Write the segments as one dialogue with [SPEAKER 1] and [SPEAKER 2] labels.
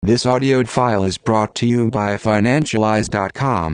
[SPEAKER 1] This audio file is brought to you by Financialize.com.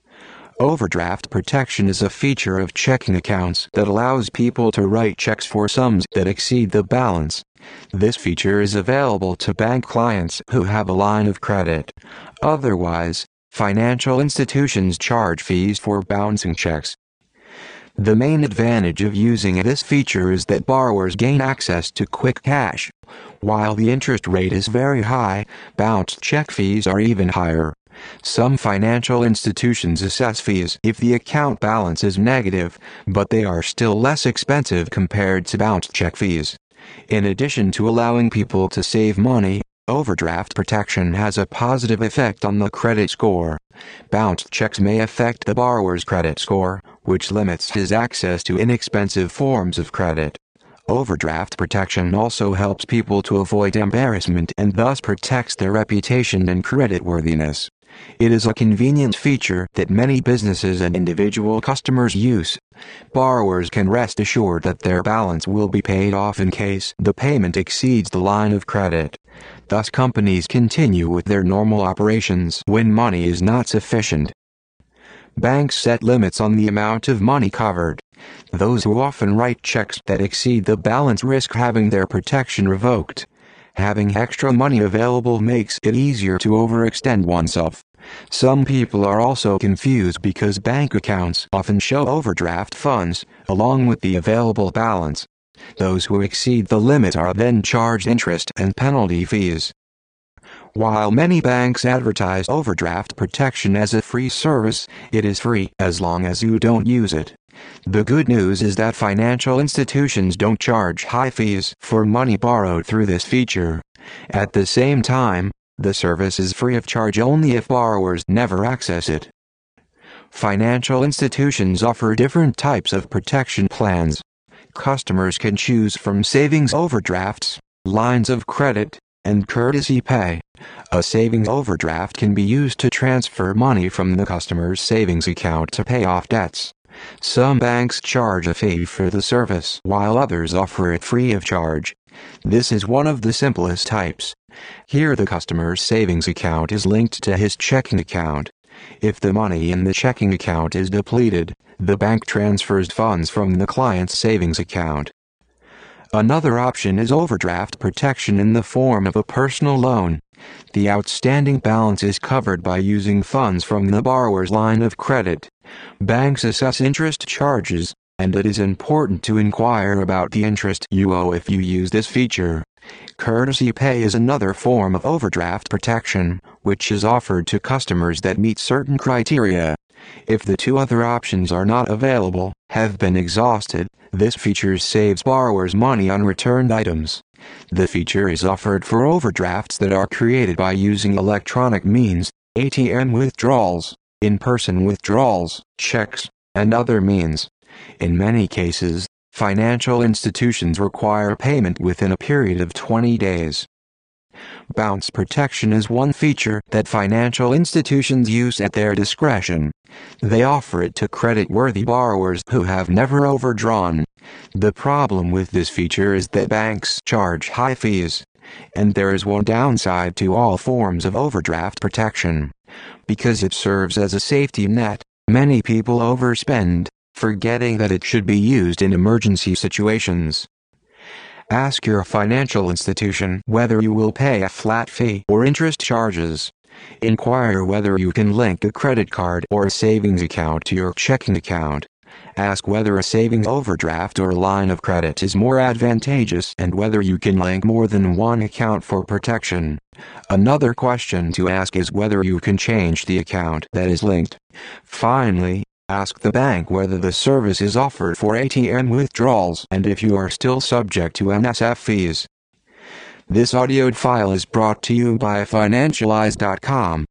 [SPEAKER 1] Overdraft protection is a feature of checking accounts that allows people to write checks for sums that exceed the balance. This feature is available to bank clients who have a line of credit. Otherwise, financial institutions charge fees for bouncing checks. The main advantage of using this feature is that borrowers gain access to quick cash. While the interest rate is very high, bounced check fees are even higher. Some financial institutions assess fees if the account balance is negative, but they are still less expensive compared to bounced check fees. In addition to allowing people to save money, overdraft protection has a positive effect on the credit score. Bounced checks may affect the borrower's credit score, which limits his access to inexpensive forms of credit. Overdraft protection also helps people to avoid embarrassment and thus protects their reputation and creditworthiness. It is a convenient feature that many businesses and individual customers use. Borrowers can rest assured that their balance will be paid off in case the payment exceeds the line of credit. Thus, companies continue with their normal operations when money is not sufficient. Banks set limits on the amount of money covered. Those who often write checks that exceed the balance risk having their protection revoked. Having extra money available makes it easier to overextend oneself. Some people are also confused because bank accounts often show overdraft funds, along with the available balance. Those who exceed the limit are then charged interest and penalty fees. While many banks advertise overdraft protection as a free service, it is free as long as you don't use it. The good news is that financial institutions don't charge high fees for money borrowed through this feature. At the same time, the service is free of charge only if borrowers never access it. Financial institutions offer different types of protection plans. Customers can choose from savings overdrafts, lines of credit, and courtesy pay. A savings overdraft can be used to transfer money from the customer's savings account to pay off debts. Some banks charge a fee for the service, while others offer it free of charge. This is one of the simplest types. Here the customer's savings account is linked to his checking account. If the money in the checking account is depleted, the bank transfers funds from the client's savings account. Another option is overdraft protection in the form of a personal loan. The outstanding balance is covered by using funds from the borrower's line of credit. Banks assess interest charges, and it is important to inquire about the interest you owe if you use this feature. Courtesy pay is another form of overdraft protection, which is offered to customers that meet certain criteria. If the two other options are not available, have been exhausted, this feature saves borrowers money on returned items. The feature is offered for overdrafts that are created by using electronic means, ATM withdrawals, in-person withdrawals, checks, and other means. In many cases, financial institutions require payment within a period of 20 days. Bounce protection is one feature that financial institutions use at their discretion. They offer it to credit-worthy borrowers who have never overdrawn. The problem with this feature is that banks charge high fees, and there is one downside to all forms of overdraft protection. Because it serves as a safety net, many people overspend, forgetting that it should be used in emergency situations. Ask your financial institution whether you will pay a flat fee or interest charges. Inquire whether you can link a credit card or a savings account to your checking account. Ask whether a savings overdraft or line of credit is more advantageous and whether you can link more than one account for protection. Another question to ask is whether you can change the account that is linked. Finally, ask the bank whether the service is offered for ATM withdrawals and if you are still subject to NSF fees. This audio file is brought to you by Financialize.com.